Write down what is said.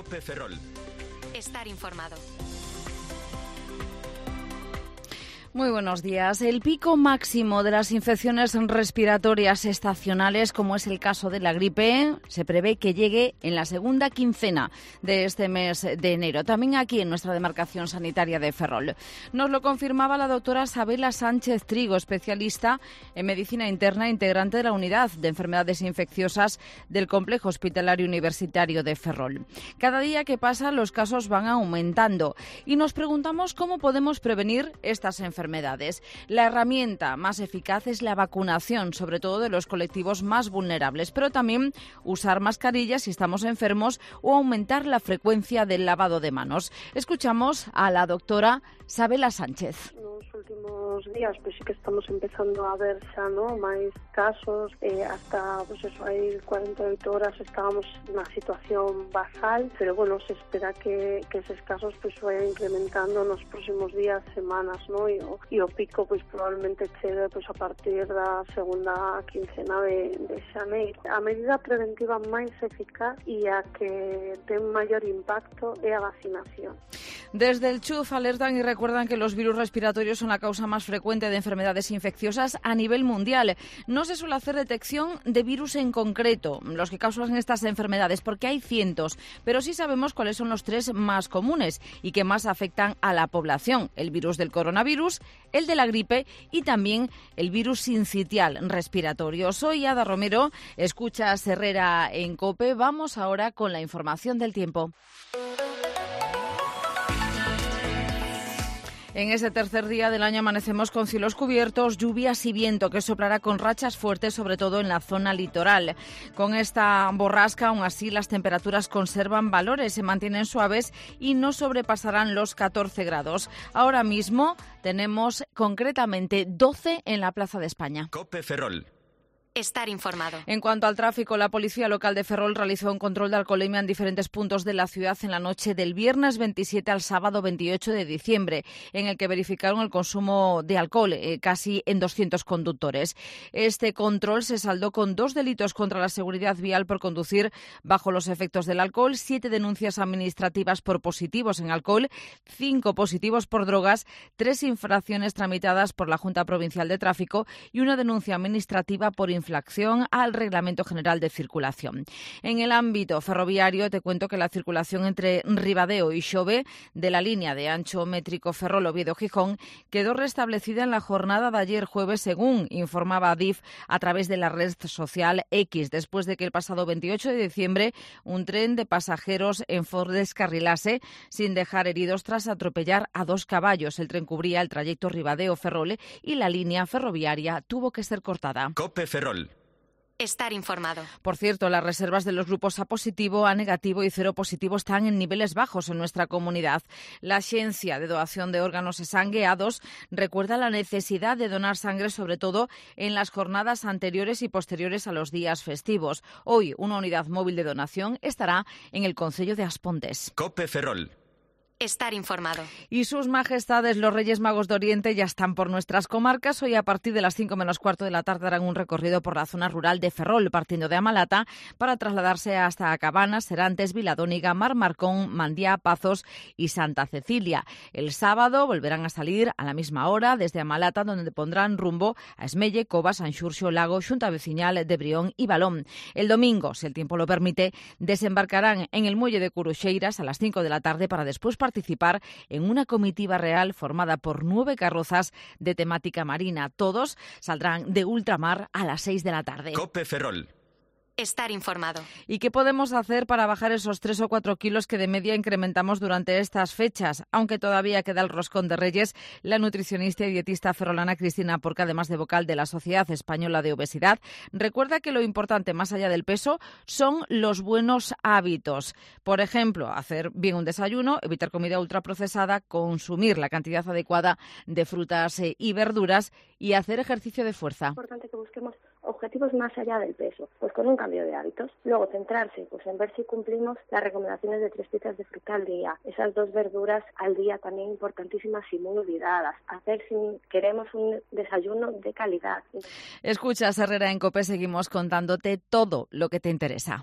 COPE Ferrol. Estar informado. Muy buenos días. El pico máximo de las infecciones respiratorias estacionales, como es el caso de la gripe, se prevé que llegue en la segunda quincena de este mes de enero, también aquí en nuestra demarcación sanitaria de Ferrol. Nos lo confirmaba la doctora Sabela Sánchez Trigo, especialista en medicina interna e integrante de la unidad de enfermedades infecciosas del Complejo Hospitalario Universitario de Ferrol. Cada día que pasa los casos van aumentando y nos preguntamos cómo podemos prevenir estas enfermedades. La herramienta más eficaz es la vacunación, sobre todo de los colectivos más vulnerables, pero también usar mascarillas si estamos enfermos o aumentar la frecuencia del lavado de manos. Escuchamos a la doctora Sabela Sánchez. Nos últimos días sí que estamos empezando a ver xa, máis casos, hasta hai 48 horas estábamos na situación basal, pero se espera que eses casos vayan incrementando nos próximos días, semanas, e o pico probablemente chegue a partir da segunda quincena de xaneiro. A medida preventiva máis eficaz e a que ten maior impacto é a vacinación. Desde el CHUF alertan y recuerdan que los virus respiratorios son la causa más frecuente de enfermedades infecciosas a nivel mundial. No se suele hacer detección de virus en concreto, los que causan estas enfermedades, porque hay cientos, pero sí sabemos cuáles son los tres más comunes y que más afectan a la población: el virus del coronavirus, el de la gripe y también el virus sincitial respiratorio. Soy Ada Romero, escuchas Herrera en COPE. Vamos ahora con la información del tiempo. En ese tercer día del año amanecemos con cielos cubiertos, lluvias y viento que soplará con rachas fuertes, sobre todo en la zona litoral. Con esta borrasca, aún así, las temperaturas conservan valores, se mantienen suaves y no sobrepasarán los 14 grados. Ahora mismo tenemos concretamente 12 en la Plaza de España. COPE Ferrol. Estar informado. En cuanto al tráfico, la Policía Local de Ferrol realizó un control de alcoholemia en diferentes puntos de la ciudad en la noche del viernes 27 al sábado 28 de diciembre, en el que verificaron el consumo de alcohol casi en 200 conductores. Este control se saldó con 2 delitos contra la seguridad vial por conducir bajo los efectos del alcohol, 7 denuncias administrativas por positivos en alcohol, 5 positivos por drogas, 3 infracciones tramitadas por la Junta Provincial de Tráfico y una denuncia administrativa por infracción al Reglamento General de Circulación. En el ámbito ferroviario, te cuento que la circulación entre Ribadeo y Xove de la línea de ancho métrico Ferrol-Oviedo-Gijón quedó restablecida en la jornada de ayer jueves, según informaba Adif a través de la red social X, después de que el pasado 28 de diciembre un tren de pasajeros en Ford descarrilase sin dejar heridos tras atropellar a 2 caballos. El tren cubría el trayecto Ribadeo-Ferrol y la línea ferroviaria tuvo que ser cortada. COPE Ferrol. Estar informado. Por cierto, las reservas de los grupos A positivo, A negativo y cero positivo están en niveles bajos en nuestra comunidad. La Axencia de Doación de Órganos e Sangue, A2, recuerda la necesidad de donar sangre, sobre todo en las jornadas anteriores y posteriores a los días festivos. Hoy, una unidad móvil de donación estará en el concello de Aspontes. COPE Ferrol. Estar informado. Y sus majestades, los Reyes Magos de Oriente, ya están por nuestras comarcas. Hoy, a partir de las 5 menos cuarto de la tarde, harán un recorrido por la zona rural de Ferrol, partiendo de Amalata, para trasladarse hasta Cabanas, Serantes, Viladóniga, Marmarcón, Mandía, Pazos y Santa Cecilia. El sábado volverán a salir a la misma hora desde Amalata, donde pondrán rumbo a Esmelle, Covas, Sanxurxo, Lago, Xunta Veciñal de Brión y Balón. El domingo, si el tiempo lo permite, desembarcarán en el muelle de Curuxeiras a las 5 de la tarde para después participar en una comitiva real formada por 9 carrozas de temática marina. Todos saldrán de ultramar a las 6 de la tarde. COPE Ferrol. Estar informado. ¿Y qué podemos hacer para bajar esos 3 o 4 kilos que de media incrementamos durante estas fechas? Aunque todavía queda el roscón de Reyes, la nutricionista y dietista ferrolana Cristina Porca, además de vocal de la Sociedad Española de Obesidad, recuerda que lo importante, más allá del peso, son los buenos hábitos. Por ejemplo, hacer bien un desayuno, evitar comida ultraprocesada, consumir la cantidad adecuada de frutas y verduras y hacer ejercicio de fuerza. Es importante que busquemos objetivos más allá del peso, pues con un cambio de hábitos. Luego centrarse en ver si cumplimos las recomendaciones de 3 piezas de fruta al día, esas 2 verduras al día también importantísimas y muy olvidadas. Hacer si queremos un desayuno de calidad. Escuchas Herrera en COPE, seguimos contándote todo lo que te interesa.